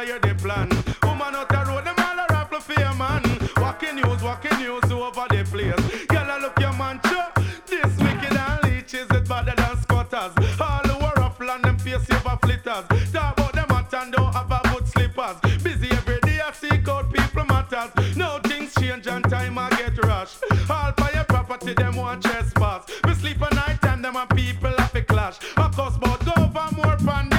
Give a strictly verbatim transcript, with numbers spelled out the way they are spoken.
I hear the plan. Woman out the road, them all a raffle for your man. Walking news, walking news over the place. Girl, I look your man, sure. This wicked and leeches is better than squatters. All who are rough land, them face over flitters. Talk about them hot and don't have a good slippers. Busy every day, I seek out people matters. Now things change and time I get rushed. All for your property, them want trespass. We sleep at night and them and people have a clash. Of course, but go over more pan